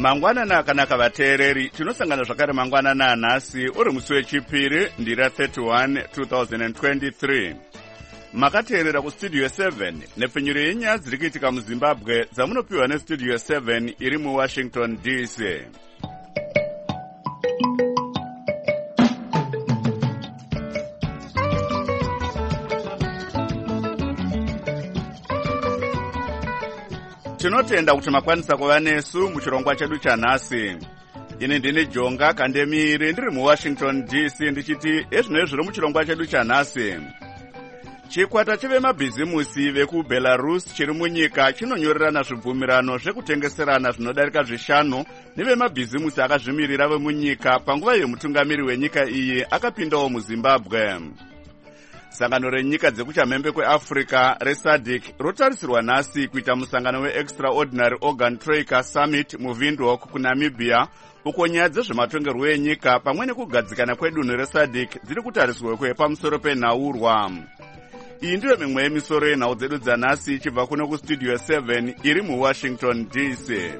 Mangwanana akanaka vateereri, tinosangana zvakare mangwanana anhasi uri musi wechipiri ndira 31 2023. Makateerera kustudio 7 nepfenyuro yenyaya dziri kuitika muZimbabwe dzamunopiwa nestudio 7 iri muWashington DC. Tinotenda kuti makwanisa kuva nesu muchirongwa chedu chanhasi. Ini ndine Jonga Kandemiri ndiri muWashington DC ndichiti ezvino zviri muchirongwa chedu chanhasi. Chikwata chevemabhizimusi vekuBelarus chiri munyika chinonyorerana zvibvumirano zvekutengeserana zvinodarika 5 nevemabhizimusi akazvimirira vemunyika panguva yemutungamiri wenyika iyi akapindawo muZimbabwe. Sangano renyika dzekuchamhembe kweAfrica reSADC rotarisirwa nhasi kuita musangano weExtraordinary Organ Traker Summit muWindhoek kuNamibia, uko nyaya dzezvematongerwo enyika pamwe nekugadzikana kwedunhu reSADC dziri kutarisirwa pamusoro penhaurwa. Iyi ndiyo mimwe yemisoro yenhau dzedu dzanhasi ichibva kuno kustudio 7 iri muWashington DC.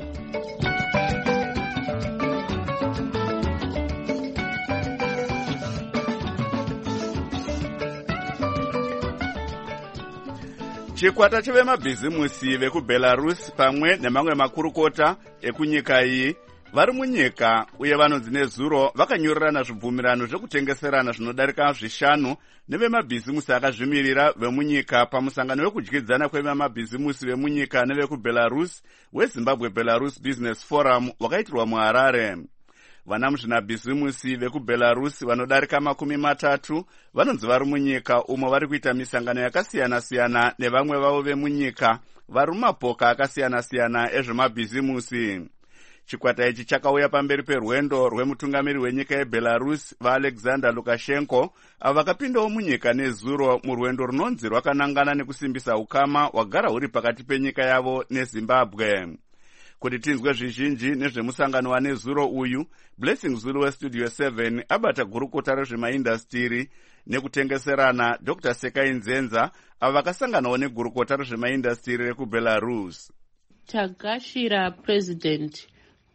Chikwata chevemabhizimusi vekuBelarus pamwe nemamwe makurukota ekunyika iyi vari munyika uye vanonzi nezuro vakanyorerana zvibvumirano zvekutengeserana zvinodarika 5 nevemabhizimusi akazvimirira vemunyika pamusangano wekudyidzana kwevemabhizimusi vemunyika nevekuBelarus weZimbabwe Belarus Business Forum wakaitirwa muHarare. Vana muzvinabhizimusi vekuBelarus vanodarika 30 vanonzi vari munyika umo vari kuita misangano yakasiyana-siyana nevamwe vavo vemunyika vari mumapoka akasiyana-siyana ezvemabhizimusi. Chikwata ichi chakauya pamberi perwendo rwemutungamiri wenyika yeBelarus vaAlexander Lukashenko avo vakapindawo munyika nezuro murwendo runonzi rwakanangana nekusimbisa ukama hwagara huri pakati penyika yavo neZimbabwe. Kuti tinzwe zvizhinji nezvemusangano wanezuro uyu, Blessing Zulu westudio 7 abata gurukota rezvemaindastiri nekutengeserana Dr. Sekai Nzenza avo vakasanganawo negurukota rezvemaindastiri rekuBelarus. Tagashira president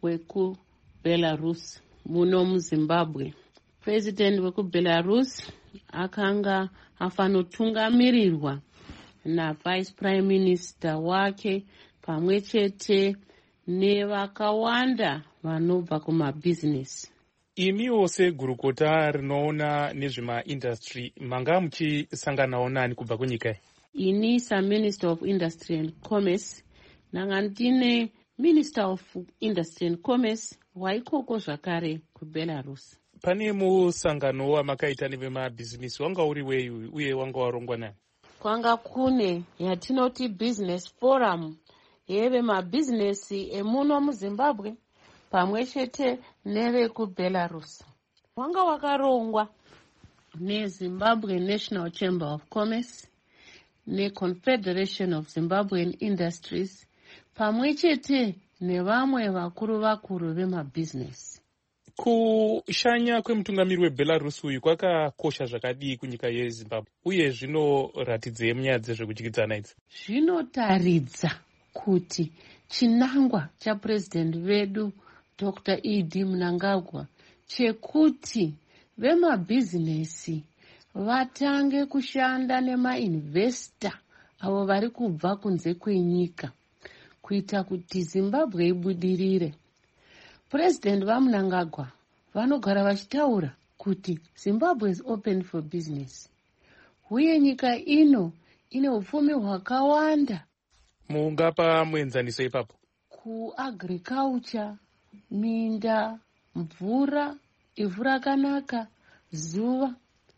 wekuBelarus muno muZimbabwe. President wekuBelarus akanga afanotungamirirwa naVice Prime Minister wake pamwe chete nevakawanda vanobva kumabhizinesi. Imiwo segurukota rinoona nezvemaindastry manga muchisanganawo nani kubva kunyika? Ini saMinister of Industry and Commerce nanga ndine Minister of Industry and Commerce waikoko zvakare kuBelarus. Pane musangano wamakaita nevemabhizinesi wanga uri wei uye wanga warongwa nani? Kwanga kune yatinoti Business Forum yevemabhizinesi emuno muZimbabwe pamwe chete nevekuBelarus. Wanga wakarongwa neZimbabwe National Chamber of Commerce neConfederation of Zimbabwean Industries pamwe chete nevamwe vakuru vemabhizinesi. Kushanya kwemutungamiri weBelarus uyu kwakakosha zvakadii kunyika yeZimbabwe uye zvinoratidzei munyaya dzezvekudyidzana idzi? Zvinotaridza kuti chinangwa chapurezidendi vedu Dr. E.D. Mnangagwa chekuti vemabhizinesi vatange kushanda nemainvesta avo vari kubva kunze kwenyika kuita kuti Zimbabwe ibudirire. President vaMnangagwa vanogara vachitaura kuti Zimbabwe is open for business. Uye nyika ino ine upfumi hwakawanda. Mungapa muenzaniso ipapo? Kuagriculture, minda, mvura, ivhu rakanaka, zuva.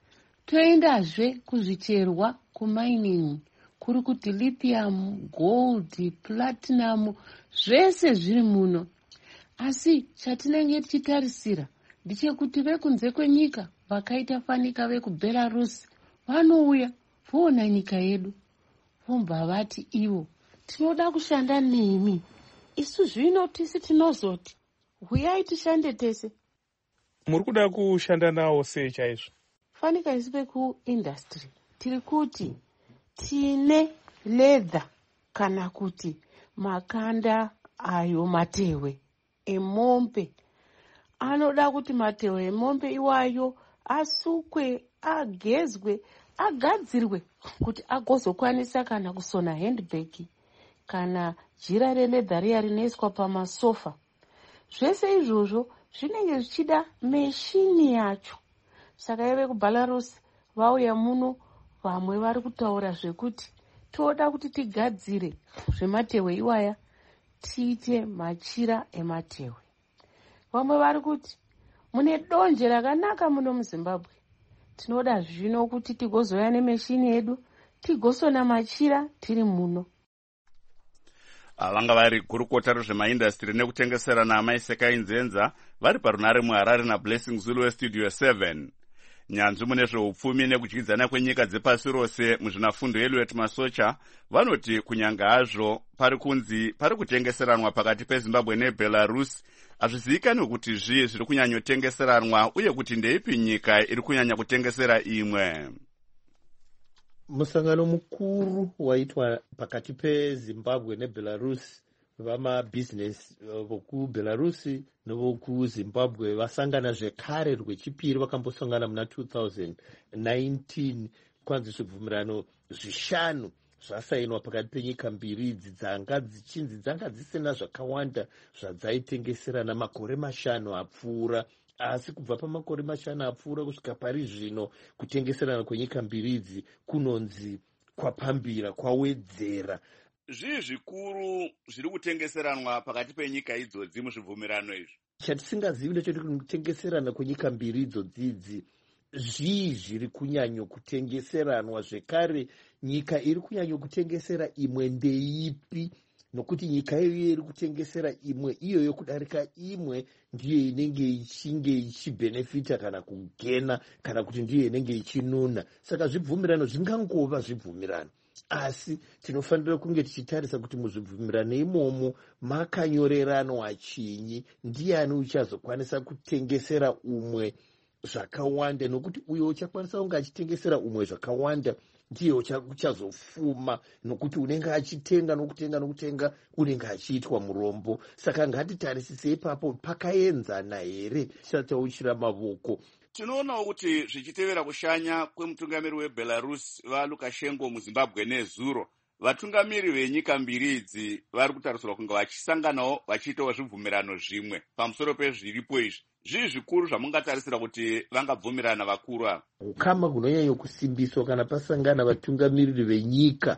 Toendazve kuzvicherwa kumining, kuri kuti lithium, gold, platinum, zvese zviri muno. Asi chatinenge tichitarisira ndechekuti vekunze kwenyika vakaita fanika vekuBelarus vanouya voona nyika yedu vobva vati ivo tinoda kushanda nemi. Isu zvino tisi tinozoti huyai tishande tese. Muri kuda kushanda nawo sei chaizvo? Fanika isi pekuindustry tiri kuti tine leather kana kuti makanda ayo matewe emombe. Anoda kuti matehwe emombe iwayo asukwe, agezwe, agadzirwe kuti agozokwanisa kana kusona handbag kana jira reledha riya rinoiswa pamasofa. Zvese izvozvo zvinenge zvichida meshini yacho. Saka ive kuBelarus vauya muno, vamwe vari kutaura zvekuti toda kuti tigadzire zvematehwe iwaya tiite machira ematehwe. Vamwe vari kuti mune donje rakanaka muno muZimbabwe, tinoda zvino kuti tigozoya nemeshini yedu tigosona machira tiri muno. Vanga vari gurukota rezvemaindastri nekutengeserana Maisekai Nzenza vari parunare muHarare naBlessing Zulu weStudio 7. Nyanzvi mune zveupfumi nekudyidzana kwenyika dzepasi rose muzvinafundo yeLuet Masocha vanoti kunyanga hazvo pari kunzi pari kutengeseranwa pakati peZimbabwe neBelarus, hazvizivikanwi kuti zviri kunyanyotengeseranwa uye kuti ndeipi nyika iri kunyanya kutengesera imwe. Musangano mukuru waitwa pakati peZimbabwe neBelarus, vamabhizinesi vokuBelarus nevokuZimbabwe vasangana zvekare rwechipiri, vakambosangana muna 2019. Kwanzi zvibvumirano 5 zvasainwa pakati penyika mbiri idzi dzanga dzisina zvakawanda zvadzaitengeserana makore 5 apfuura. Asi kubva pamakore 5 apfuura kusvika pari zvino kutengeserana kwenyika mbiri idzi kunonzi kwapambira, kwawedzera. Zvii zvikuru zviri kutengeseranwa pakati penyika idzodzi muzvibvumirano izvi? Chatisingazivi ndechekuti kutengeserana kwenyika mbiri idzodzi zvii zviri kunyanyo kutengeseranwa. Zvekare nyika iri kunyanyo kutengesera imwe ndeipi? Nokuti nyika iyo iri kutengesera imwe iyoyo kudarika imwe ndiyo inenge ichibenefita kana kugena, kana kuti ndiyo inenge ichinuna. Saka zvibvumirano zvingangova zvibvumirano, asi tinofanira kunge tichitarisa kuti muzvibvumirano imomo makanyoreranwa chinyi, ndiani uchazokwanisa kutengesera umwe zvakawanda, nokuti uyo uchakwanisa kunge achitengesera umwe zvakawanda ndiye uchazofuma, nokuti unenge achitenga nokutenga unenge achiitwa murombo. Saka ngatitarisise ipapo pakaenzana here tisatauchira mavoko. Tinoonawo kuti zvichitevera kushanya kwemutungamiri weBelarus vaLukashenko muZimbabwe nezuro, vatungamiri venyika mbiri idzi vari kutarisirwa kunge vachisanganawo vachiitawo zvibvumirano zvimwe pamusoro pezviripo izvi. Zvii zvikuru zvamungatarisira kuti vangabvumirana vakuru ava? Ukama hunonyanya kusimbiswa kana pasangana vatungamiriri venyika,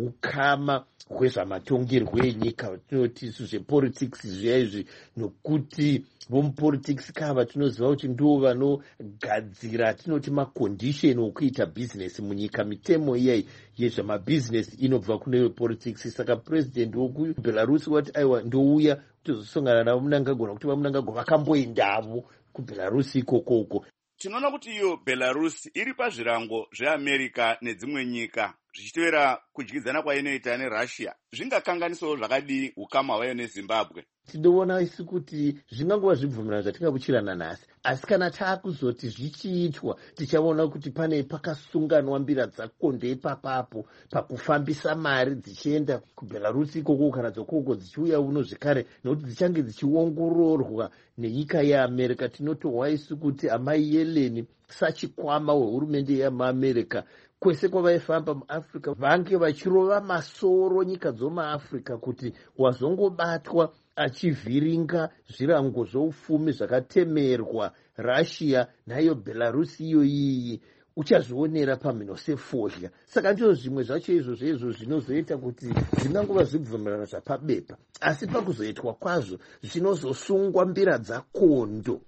ukama hwezvamatongerwo enyika, tinoti zvepolitics zviya izvi, nokuti vomupolitics kava tinoziva kuti ndo vanogadzira tinoti macondition okuita business munyika. Mitemo iyai yezvamabhizinesi inobva kune vepolitics. Saka president wokuBelarus wati aiwa ndouya kutozosongana navo munangagona kuti vamunangagona vakamboendavo kuBelarus ikoko. Tinoona kuti iyo Belarus iri pazvirango zveAmerica nedzimwe nyika, zvichitevera kudyidzana kwainoita neRussia. Zvingakanganisawo zvakadii ukama hwayo neZimbabwe? Tinoona isi kuti zvingangova zvibvumirano zvatingabuchirana nhasi, asi kana taakuzoti zvichiitwa tichaona kuti pane pakasunganwa mbira dzakondo ipapapo pakufambisa mari dzichienda kuBelarus ikoko kana dzokoko dzichiuya uno zvekare, nokuti dzichange dzichiongororwa nenyika yeAmerica. Tinotohwa isi kuti amai Yellen sachikwama wehurumende yeAmerica kwese kwavaifamba muAfrica vange vachirova masoro nyika dzomuAfrica kuti wazongobatwa achivhiringa zvirango zvoupfumi zvakatemerwa Russia nayo Belarus iyoyi uchazvionera pamhino sefodya. Saka ndizvo zvimwe zvacho izvozvo zvinozoita kuti zvingangova zvibvumirano zvapabepa, asi pakuzoitwa kwazvo zvinozosungwa mbira dzakondo.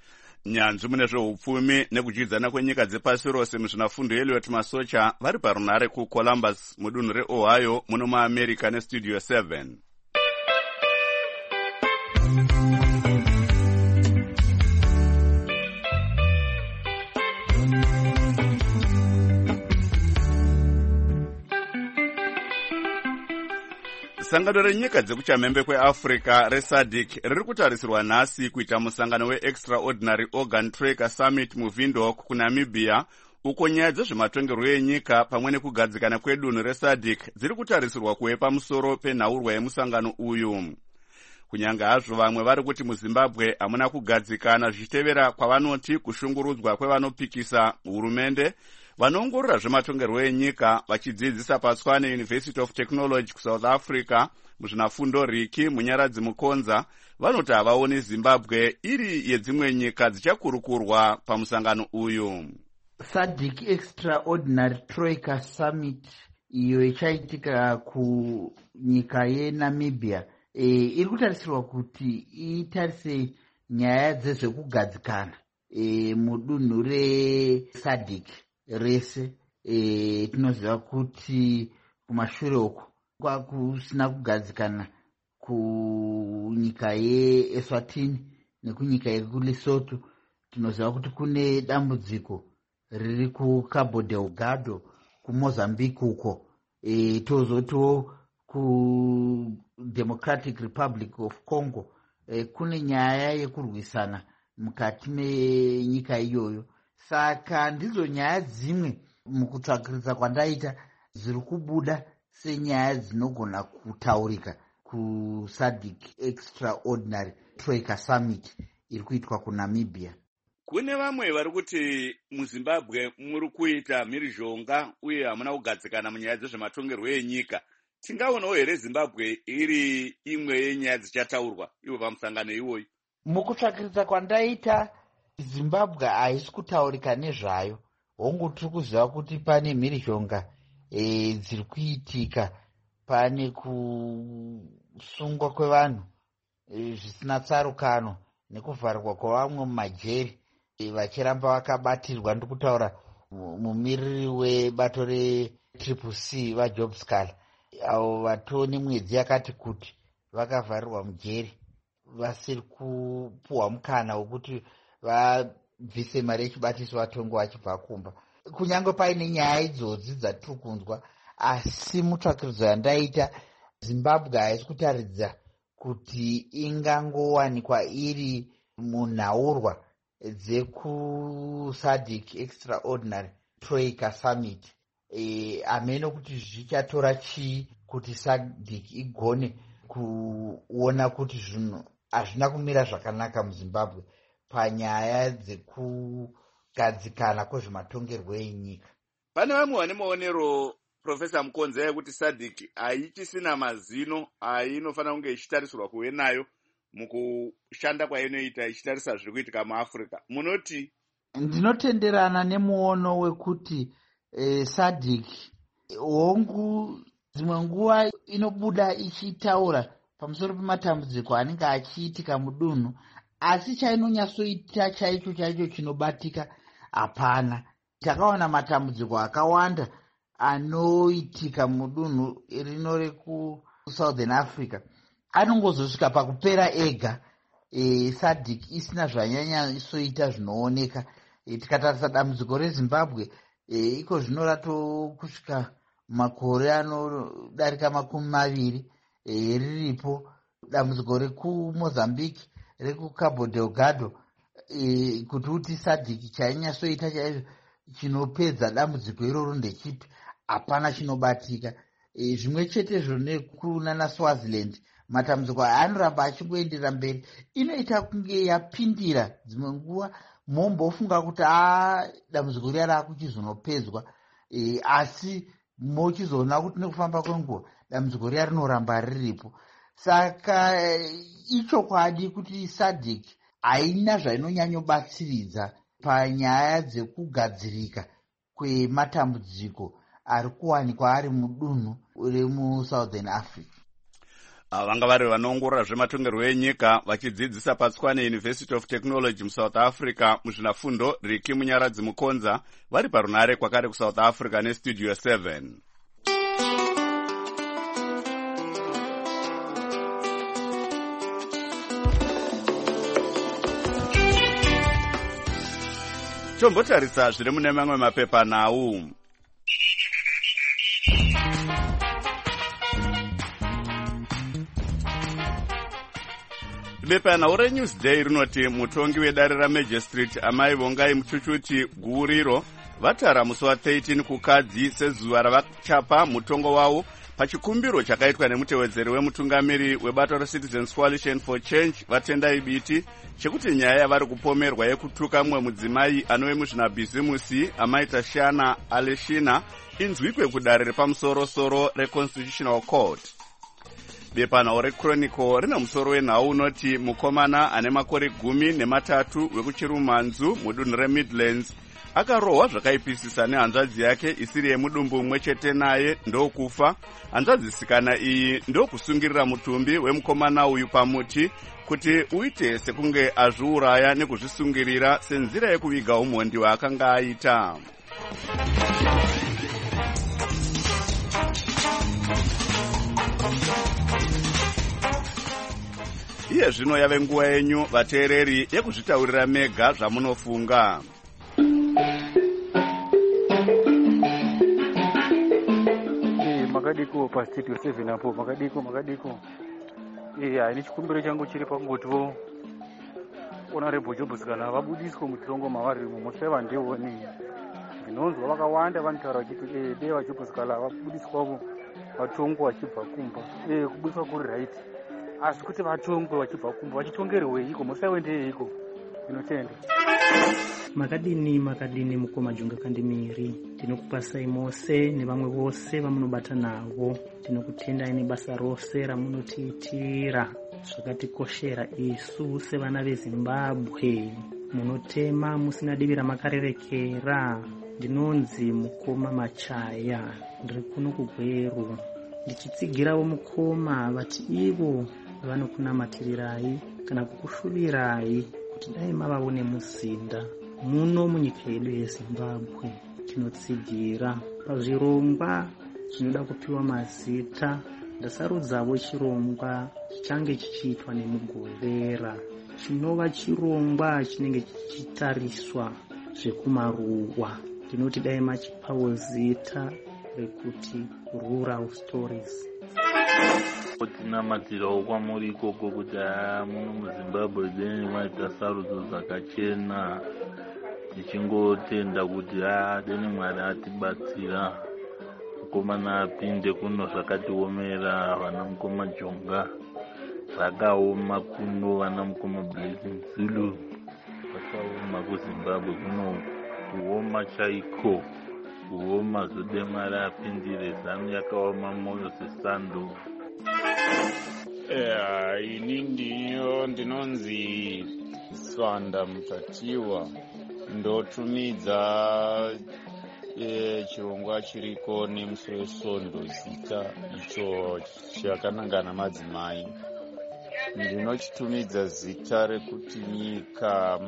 Nyanzvi mune zveupfumi nekudyidzana kwenyika dzepasi rose muzvinafundo yeLuet Masocha vari parunare kuColumbus mudunhu reOhio muno muAmerica neStudio 7. Sangano renyika dzekuchamhembe kweAfrica reSADC riri kutarisirwa nhasi kuita musangano weExtraordinary Organ Tracker Summit muVindhoek kuNamibia, uko nyaya dzezvematongerwo enyika pamwe nekugadzikana kwedunhu reSADC dziri kutarisirwa kuve pamusoro penhaurwa yemusangano uyu. kunyange hazvo vamwe vari kuti muzimbabwe hamuna kugadzikana zvichitevera kwavanoti kushungurudzwa kwevanopikisa hurumende. Vanoongorora zvematongerwo enyika vachidzidzisa paTshwane University of Technology kuSouth Africa muzvinafundo Riki Munyaradzi Mukonza vanoti havaoni Zimbabwe iri yedzimwe nyika dzichakurukurwa pamusangano uyu. SADC Extraordinary Troika Summit iyo ichaitika kunyika yeNamibia iri kutarisirwa kuti itarise nyaya dzezvekugadzikana mudunhu reSADC rese. Tinoziva kuti kumashure uko kwakusina kugadzikana kunyika yeEswatini nekunyika yekuLesotho. Tinoziva kuti kune dambudziko riri kuCabo Delgado kuMozambique uko. Tozoto kuDemocratic Republic of Congo kune nyaya yekurwisana mukati menyika iyoyo. Saka ndizo nyaya dzimwe mukutsvakiridza kwandaita ziri kubuda senyaya dzinogona kutaurika kuSADC Extraordinary Troika Summit iri kuitwa kuNamibia. Kune vamwe vari kuti muZimbabwe muri kuita mhirizhonga uye hamuna kugadzikana munyaya dzezvematongerwo enyika. Tingaonawo here Zimbabwe iri imwe yenyaya dzichataurwa ivo pamusangano iwoyi? Mukutsvakiridza kwandaita Zimbabwe haisi kutaurika nezvayo. Hongu tiri kuziva kuti pane mhirizhonga dziri kuitika, pane kusungwa kwevanhu zvisina tsarukano nekuvharirwa kwevamwe mumajeri vachiramba vakabatirwa. Ndikutaura mumiriri webato reCCC vaJobscala avo vatone mwedzi yakati kuti vakavharirwa mujeri vasiri kupuhwa mukana wekuti vabvise mari yechibatiso vatongo vachibva kumba. Kunyange paine nyaya idzodzi dzatiri kunzwa, asi mutsvakiridzo yandaita Zimbabwe haisi kutaridza kuti ingangowanikwa iri munhaurwa dzekuSADC Extraordinary Troika Summit. Ameno kuti zvichatora chii kuti SADC igone kuona kuti zvinhu hazvina kumira zvakanaka muZimbabwe panyaya dzekugadzikana kwezvematongerwo enyika. Pane vamwe vane maonero Profesa Mukonza yekuti SADC haichisina mazino ainofanira kunge ichitarisirwa kuve nayo mukushanda kwainoita ichitarisa zviri kuitika muAfrica. Munoti? Ndinotenderana nemuono wekuti SADC hongu dzimwe nguva inobuda ichitaura pamusoro pematambudziko anenge achiitika mudunhu, asi chainonyatsoita chaicho chinobatika hapana. Takaona matambudziko akawanda anoitika mudunhu rino rekuSouthern Africa anongozosvika pakupera ega, SADC isina zvanyanyaisoita zvinooneka. Tikatarisa dambudziko reZimbabwe iko zvino rato kusvika makore anodarika 20 riripo. Dambudziko rekuMozambique rekuCabo Delgado kuti uti SADC chainyatsoita chaizvo chinopedza dambudziko iroro ndechipi? Hapana chinobatika. Zvimwe chetezvo nekunana Swaziland matambudziko anoramba achingoenderera mberi. Inoita kunge yapindira dzimwe nguva mombofunga kuti dambudziko riya rakuchizonopedzwa, asi mochizoona kuti nekufamba kwenguva dambudziko riya rinoramba riripo. Saka ichokwadi kuti SADC haina zvainonyanyobatsiridza panyaya dzekugadzirika kwematambudziko ari kuwanikwa ari mudunhu remuSouthern Africa. Vanga vari vanoongorora zvematongerwo enyika vachidzidzisa paTshwane University of Technology muSouth Africa muzvinafundo Riki Munyaradzi Mukonza vari parunare kwakare kuSouth Africa neStudio 7. Tombotarisa zviri mune mamwe mapepa nhau. Bepa nhau reNewsday rinoti mutongi wedare raMagistrate Amai Vongai Muchuchuti Guriro vatara musi wa13 kukadzi sezuva ravachapa mutongo wavo pachikumbiro chakaitwa nemutevedzeri wemutungamiri webato reCitizens Coalition for Change Vatendai Biti chekuti nyaya yavari kupomerwa yekutuka mumwe mudzimai anove muzvinabhizimusi amaita Shana Aleshina inzwikwe kudare repamusoro-soro reConstitutional Court. Bepanhau reChronicle rina musoro wenhau unoti mukomana ane makore 13 wekuchirumanzu mudunhu reMidlands akarohwa zvakaipisisa nehanzvadzi yake isiri yemudumbu mumwe chete naye ndokufa. Hanzvadzisikana iyi ndokusungirira mutumbi wemukomana uyu pamuti kuti uite sekunge azviuraya nekuzvisungirira senzira yekuviga umhondi waakanga aita. Iye zvino yave nguva yenyu vateereri yekuzvitaurira mega zvamunofunga. Makadiko pastudio 7 apo makadiko ini chikumbiro changu chiri pangotiwo honorable Jobs kana vabudiswe mutongo mavari museva ndiwoni ndinonzwa vakawanda vanotaura vachiti deva Jobs kana vabudiswawo vatongo vachibva kumba kubudiswa kuri right asi kuti vatongwe vachibva kumba vachitongerwei iko museve ndeiko inotenda makadini mukoma junga kandimiri tinokupasai mose nevamwe vose vamunobata navo tinokutendai nebasa rose ramunotiitira zvakatikoshera isu sevana veZimbabwe munotema musina divi ramakarerekera. Ndinonzi Mukoma Machaya ndiri kuno kuGweru ndichitsigirawo mukoma vati ivo vanokunamatirirai kana kukushuvirai kuti dai mavaone muzinda muno munyika yedu yeZimbabwe. Tinotsigira pazvirongwa zvinoda kupiwa mazita ndasarudzavo chirongwa chichange chichiitwa nemugovera chinova chirongwa chinenge chichitariswa zvekumaruwa. Tinoti dai machipawo zita rekuti rural stories. Tinamatirawo kwamuri ikoko kuti muno muZimbabwe deni maita sarudzo dzakachena tichingotenda kuti deni Mwari atibatsira mukomana apinde kuno zvakatiomera vana mukoma Jonga zvakaoma kuno vana mukoma Blessing Zulu zvakaoma kuZimbabwe kuno kuoma chaiko kuoma zode Mwari apindire zanu yakaoma moyo sesando. Ini ndinonzi Swanda Mutatiwa ndotumidza chirongwa chiriko nemusi weSondo zita icho chakanangana madzimai. Ndinochitumidza zita rekuti nyika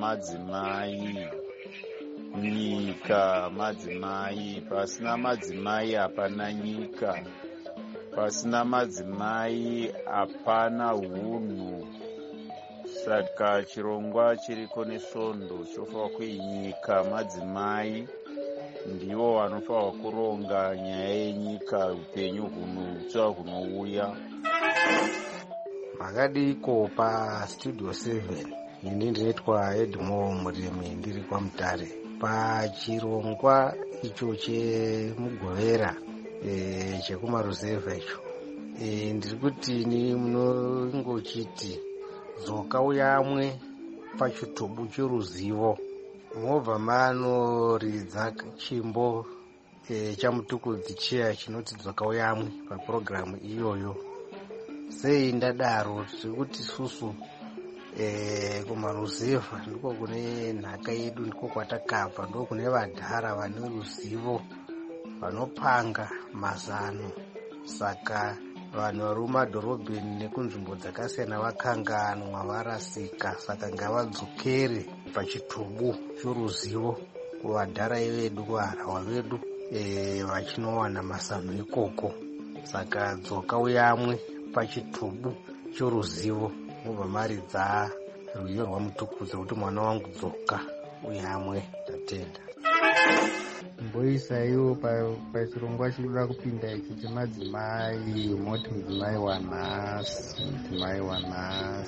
madzimai, pasina madzimai hapana nyika, pasina madzimai hapana hunhu. Saka chirongwa chiriko neSondo chofanwa kuti nyika madzimai ndivo vanofanwa kuronga nyaya yenyika, upenyu hunotsva hunouya. Makadiko pastudio 7 ini ndinoitwa Edmo Murimi ndiri kwaMutare. Pachirongwa icho chemugovera chekumaruzevha icho ndiri kuti ni munongochiti dzoka uyamwe pachitubu choruzivo mobva manoridza chimbo chamutukudzi chiya chinoti dzoka uyamwe papurogiramu iyoyo. Sei ndadaro zvekuti susu kumaruzevha ndiko kune nhaka yedu, ndiko kwatakabva, ndiko kune vadhara vane ruzivo vanopanga mazano. Saka vanhu vari mumadhorobheni nekunzvimbo dzakasiyana vakanganwa varasika. Saka ngavadzokere pachitubu choruzivo kuvadhara vedu, kuharahwa vedu vachinowana mazano ikoko. Saka dzoka uyamwe pachitubu choruzivo mobva maridza rwiyo rwamutukudzi kuti mwana wangu dzoka uyamwe. Tatenda mboisaiwo pachirongwa chinoda kupinda ichi chemadzimai, moti mudzimai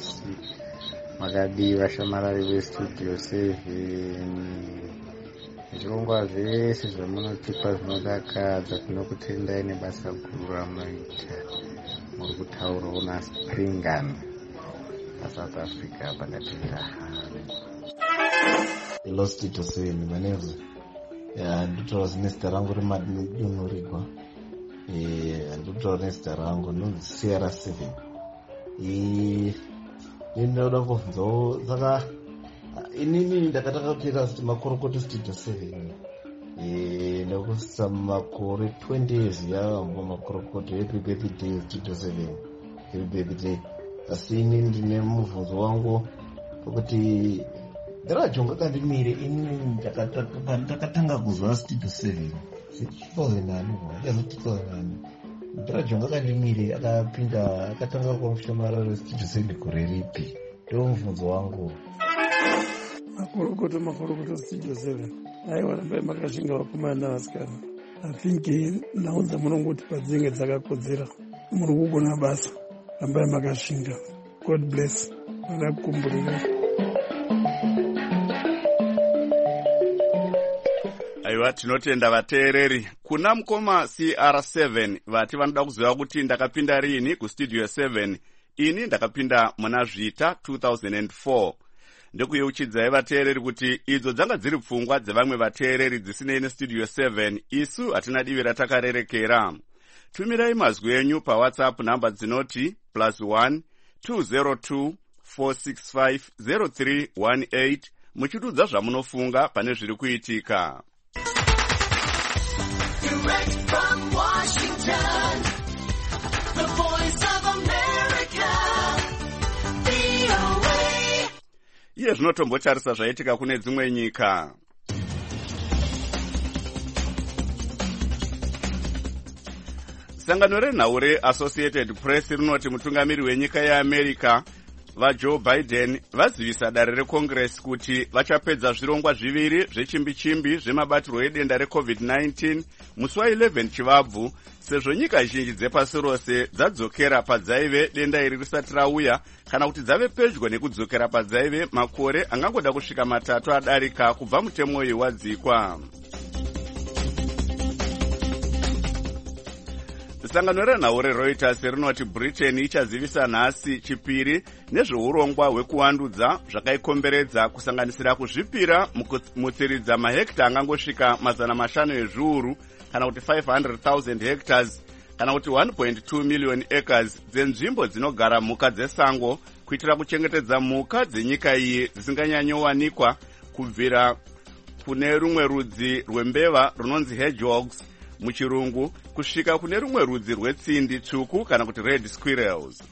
wanhasi makadii vashamarari vestudio 7. zvirongwa zvese zvamunotipa zvinodakadza. Tinokutendai nebasa guru ramunoita. Muri kutaurawo naSpringan paSouth Africa pakatenda. Hello Studio 7, my name is nditaura nezita rangu remadunhurigwa. Nditaura nezita rangu nonzi CR7. Ndinoda kubvunzawo saka inini ndakataka kuteera makorokota Studio 7 ndakusa makore 20 years yavambo makorokota. Happy birthday Studio 7, happy birthday. Asi inini ndine mubvunzo wangu wekuti ndarajonga kandimire inini ndakatanga kuzwa Studio 7 2009 ndarajonga kandimire akatanga kumushamararo Studio 7 gore ripi? Ndio mubvunzo wangu. Makorokota Studio 7 aiwa rambai makashinga vakomana navasikana. I think nhau dzamunongoti padzinge dzakakodzera muri kugona basa. Rambai makashinga. God bless. Vanakukumburirai. Aiwa, tinotenda vateereri. Kuna mukoma CR7 vati vanoda kuziva kuti ndakapinda rini kustudio 7. Ini ndakapinda muna Zvita 2004. Ndokuyeuchidzai vateereri kuti idzo dzanga dziri pfungwa dzevamwe vateereri dzisinei nestudio 7. Isu hatina divi ratakarerekera. Tumirai mazwi enyu paWhatsApp namba dzinoti +1 202 465 0318 muchitudza zvamunofunga pane zviri kuitika. Direct from Washington, the voice of America, VOA. Iye zvinotombotarisa zvaitika kune dzimwe nyika. Sangano renhau reAssociated Press rinoti mutungamiri wenyika yeAmerica vaJoe Biden vazivisa dare reCongress kuti vachapedza zvirongwa zviviri zvechimbi-chimbi zvemabatiro edenda reCovid-19 musi wa11 Chivabvu, sezvo nyika zhinji dzepasi rose dzadzokera padzaive denda iri risati rauya kana kuti dzave pedyo nekudzokera padzaive makore angangoda kusvika 3 adarika kubva mutemo uyu wadzikwa. Sangano renhau reReuters rinoti Britain ichazivisa nhasi chipiri nezveurongwa hwekuwandudza zvakaikomberedza kusanganisira kuzvipira mutsiridza mahekta angangosvika 500 ezviuru kana kuti 500,000 hectares kana kuti 1.2 million acres dzenzvimbo dzinogara mhuka dzesango kuitira kuchengetedza mhuka dzenyika iyi dzisinganyanyowanikwa kubvira kune rumwe rudzi rwembeva runonzi hedgehogs muchirungu kusvika kune rumwe rudzi rwetsindi tsvuku kana kuti red squirrels.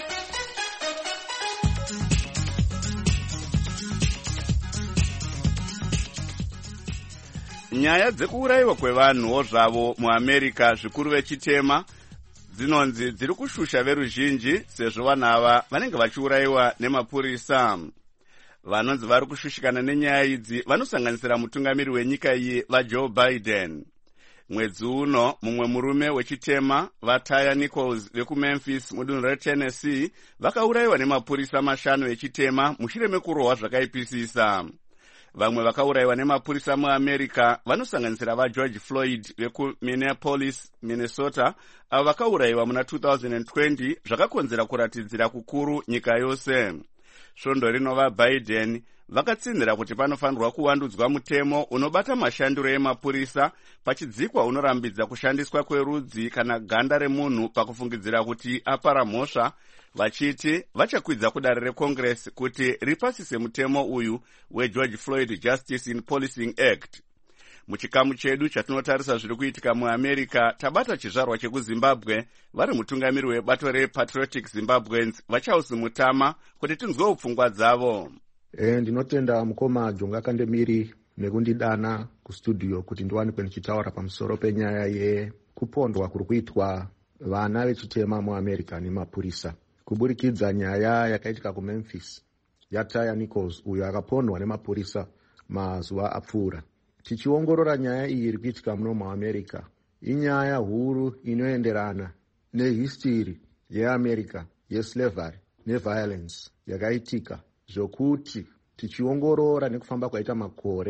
Nyaya dzekuurayiwa kwevanhuwo zvavo muAmerica zvikuru vechitema dzinonzi dziri kushusha veruzhinji sezvo vanhu ava vanenge vachiurayiwa nemapurisa. Vanonzi vari kushushikana nenyaya idzi vanosanganisira mutungamiri wenyika iyi vaJoe Biden. Mwedzi uno mumwe murume wechitema vaTaya Nichols vekuMemphis mudunhu reTennessee vakaurayiwa nemapurisa 5 echitema mushure mekurohwa zvakaipisisa. Vamwe vakaurayiwa nemapurisa muAmerica vanosanganisira vaGeorge Floyd vekuMinneapolis, Minnesota, avo vakaurayiwa muna 2020 zvakakonzera kuratidzira kukuru nyika yose. Svondo rino vaBiden vakatsinzira kuti panofanirwa kuwandudzwa mutemo unobata mashandiro emapurisa pachidzikwa unorambidza kushandiswa kwerudzi kana ganda remunhu pakufungidzira kuti apara mhosva, vachiti vachakwidza kudare reCongress kuti ripasise mutemo uyu weGeorge Floyd Justice in Policing Act. Muchikamu chedu chatinotarisa zviri kuitika muAmerica tabata chizvarwa chekuZimbabwe vari mutungamiri webato rePatriotic Zimbabweans vachausi mutama kuti tinzwewo pfungwa dzavo. Ndinotenda mukoma Jonga Kandemiri nekundidana kustudio kuti ndiwanikwe ndichitaura pamusoro penyaya yekupondwa kuri kuitwa vana vechitema muAmerica nemapurisa. Kuburikidza nyaya yakaitika kuMemphis yaTaya Nichols uyo akapondwa nemapurisa mazuva apfuura. Tichiongorora nyaya iyi iri kuitika muno muAmerica, inyaya huru inoenderana nehistory yeAmerica yeslavery neviolence yakaitika, zvokuti tichiongorora nekufamba kwaita makore,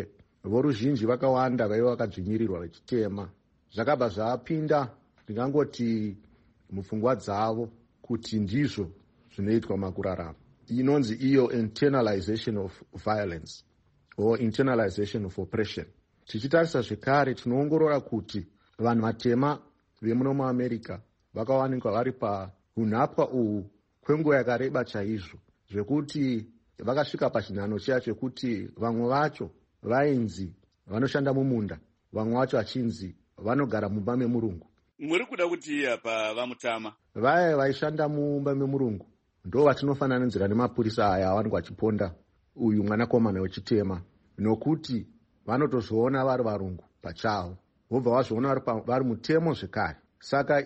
voruzhinji vakawanda vaiva vakadzvinyirirwa vechitema. Zvakabva zvapinda ndingangoti mupfungwa dzavo kuti ndizvo zvinoitwa makurarama. Inonzi iyo internalization of violence or internalization of oppression. Tichitarisa zvekare tinoongorora kuti vanhu vatema vemuno muAmerica vakawanikwa vari paunhapwa uhu kwenguva yakareba chaizvo, zvekuti vakasvika pachinhano chiya chekuti vamwe vacho vainzi vanoshanda mumunda, vamwe vacho vachinzi vanogara mumba memurungu. Muri kuda kuti apa vamutama vaya vaishanda mumba memurungu ndo vatinofananidzira nemapurisa aya awanikwa achiponda uyu mwanakomana wechitema, nokuti vanotozviona vari varungu pachavo, vobva vazviona vari mutemo zvekare. Saka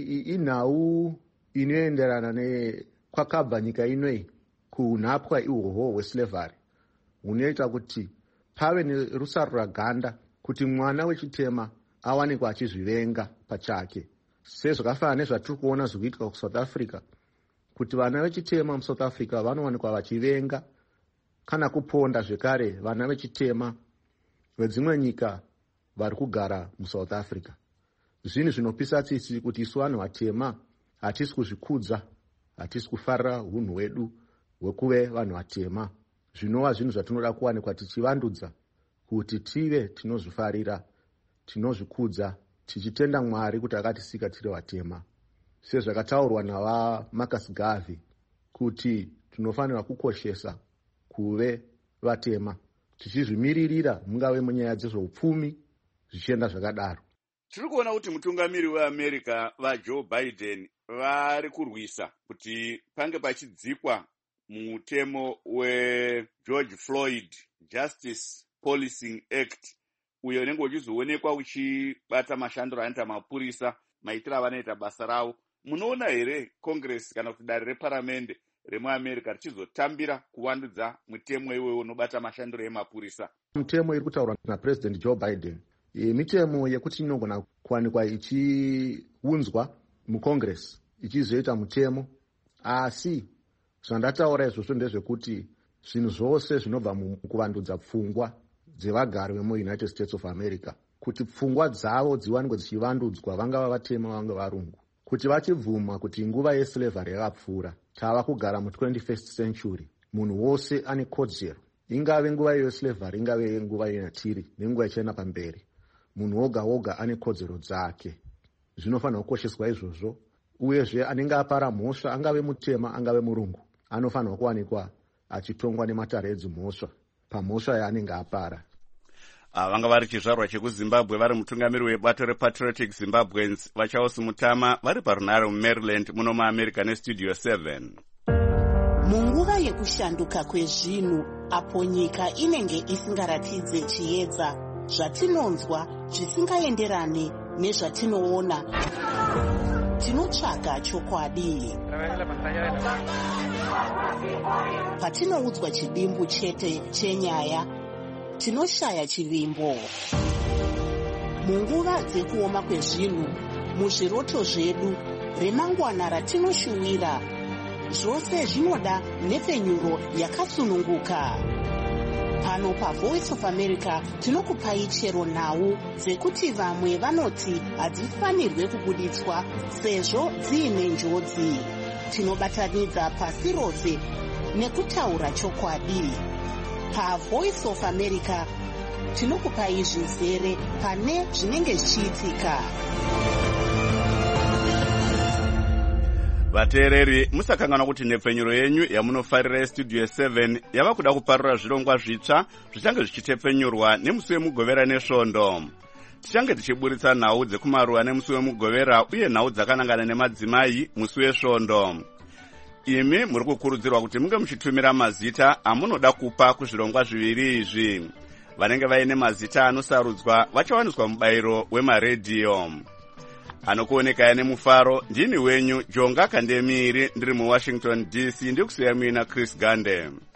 inhau inoenderana nekwakabva nyika inoi kuunhapwa ihwohwo hweslavery hunoita kuti pave nerusarura ganda kuti mwana wechitema awanikwa achizvivenga pachake, sezvakafanana nezvatiri kuona zvikuitika kuSouth Africa, kuti vana vechitema muSouth Africa vanowanikwa vachivenga kana kuponda zvekare vana vechitema vedzimwe nyika vari kugara muSouth Africa. Zvinhu zvinopisa tsitsi kuti isu vanhu vatema hatisi kuzvikudza, hatisi kufarira unhu hwedu hwekuve vanhu vatema. Zvinova zvinhu zvatinoda kuwanikwa tichivandudza kuti tive tinozvifarira, tinozvikudza, tichitenda Mwari kuti akatisika tiri vatema, sezvakataurwa navaMarcus Garvey kuti tinofanirwa kukoshesa kuve vatema, tichizvimiririra mungave munyaya dzezveupfumi zvichienda zvakadaro. Tiri kuona kuti mutungamiri weAmerica vaJoe Biden vari kurwisa kuti pange pachidzikwa mutemo weGeorge Floyd Justice Policing Act, uyo unenge uchizoonekwa uchibata mashandiro anoita mapurisa, maitiro avanoita basa ravo. Munoona here Congress kana kuti dare reparamende remuAmerica richizotambira kuvandudza mutemo iwoyo unobata mashandiro emapurisa? Mutemo iri kutaurwa naPresident Joe Biden mitemo yekuti inogona kuwanikwa ichiunzwa muCongress ichizoita mutemo, asi zvandataura izvozvo ndezvekuti zvinhu zvose zvinobva mukuvandudza pfungwa dzevagari vemuUnited States of America, kuti pfungwa dzavo dziwanikwe dzichivandudzwa, vangava vatema vanga varungu, kuti vachibvuma kuti nguva yeslavery yakapfuura, tava kugara mu21st century, munhu wose ane kodzero, ingave nguva yeslavery, ingave nguva yatiri nenguva ichienda pamberi, munhu woga woga ane kodzero dzake. Zvinofanira kukosheswa izvozvo, uyezve anenge apara mhosva, angave mutema angave murungu, anofanira kuwanikwa achitongwa nematare edzimhosva pamhosva yaanenge apara. Vanga vari chizvarwa chekuZimbabwe vari mutungamiri webato rePatriotic Zimbabweans vaCharles Mutama vari parunare muMaryland muno muAmerica neStudio 7. Munguva yekushanduka kwezvinhu apo nyika inenge isingaratidze chiedza, zvatinonzwa zvisingaenderane nezvatinoona, tinotsvaga chokwadi. Patinoudzwa chidimbu chete chenyaya, tinoshaya chivimbo. Munguva dzekuoma kwezvinhu, muzviroto zvedu, remangwana ratinoshuwira, zvose zvinoda nhepfenyuro yakasununguka. Pano paVoice of America tinokupai chero nhau dzekuti vamwe vanoti hadzifanirwe kubuditswa sezvo dziine njodzi. Tinobatanidza pasi rose nekutaura chokwadi. PaVoice of America tinokupai zvizere pane zvinenge zvichiitika. Vateereri, musakangana kuti nhepfenyuro yenyu yamunofarira yeStudio 7 yava kuda kuparura zvirongwa zvitsva zvichange zvichitepfenyurwa nemusi wemugovera nesvondo. Tichange tichiburitsa nhau dzekumaruwa nemusi wemugovera uye nhau dzakanangana nemadzimai musi wesvondo. Imi muri kukurudzirwa kuti munge muchitumira mazita amunoda kupa kuzvirongwa zviviri izvi. Vanenge vaine mazita anosarudzwa vachawaniswa mubayiro wemaredhiyo. Anokuoneka nemufaro ndini wenyu Jonga Kandemiri ndiri muWashington DC, ndikusiya mina Chris Gande.